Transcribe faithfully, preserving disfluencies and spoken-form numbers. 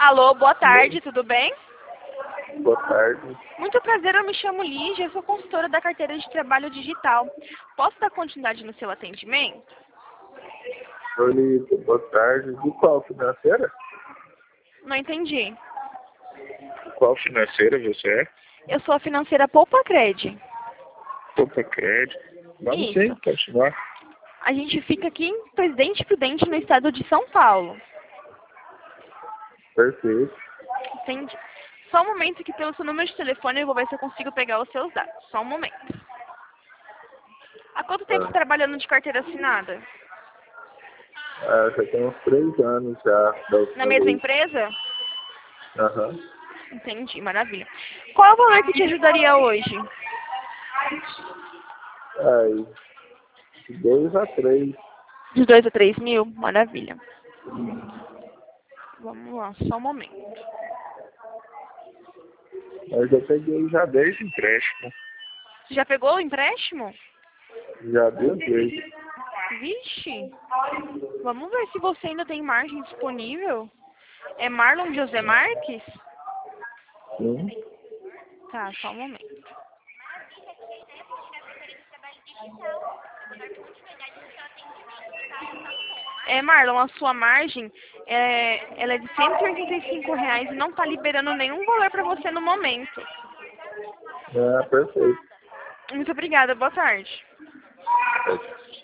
Alô, boa tarde, tudo bem? Boa tarde. Muito prazer, eu me chamo Lígia, eu sou consultora da carteira de trabalho digital. Posso dar continuidade no seu atendimento? Oi, Lívia, boa tarde. De qual financeira? Não entendi. Qual financeira você é? Eu sou a financeira Poupa Cred. Poupa Crédito. Vamos Isso. sim, continuar. A gente fica aqui em Presidente Prudente, no estado de São Paulo. Perfeito. Entendi. Só um momento que pelo seu número de telefone eu vou ver se eu consigo pegar os seus dados. Só um momento. Há quanto tempo você Ah, está trabalhando de carteira assinada? ah, já tem uns três anos já da Na última mesma vez. empresa? Aham. Entendi, maravilha. Qual é o valor que te ajudaria hoje? Aí, de dois a três. De dois a três mil? Maravilha. Vamos lá, só um momento. Mas eu peguei já desde empréstimo. Você já pegou o empréstimo? Já duas vezes. Vixe. Vamos ver se você ainda tem margem disponível. É Marlon José Marques? Sim. Tá, só um momento. É, Marlon, a sua margem é, ela é de cento e oitenta e cinco reais e não está liberando nenhum valor para você no momento. Ah, perfeito. Muito obrigada, boa tarde.